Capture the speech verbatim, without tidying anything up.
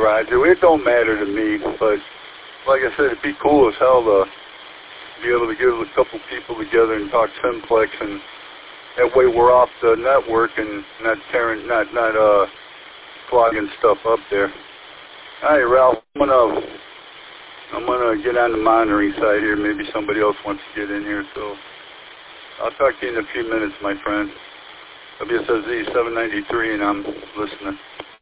Roger. It don't matter to me, but like I said, it'd be cool as hell to be able to get a couple people together and talk simplex, and that way we're off the network and not tearing, not not uh clogging stuff up there. All right, Ralph, I'm gonna I'm gonna get on the monitoring side here. Maybe somebody else wants to get in here, so I'll talk to you in a few minutes, my friend. W S S Z seven ninety-three, and I'm listening.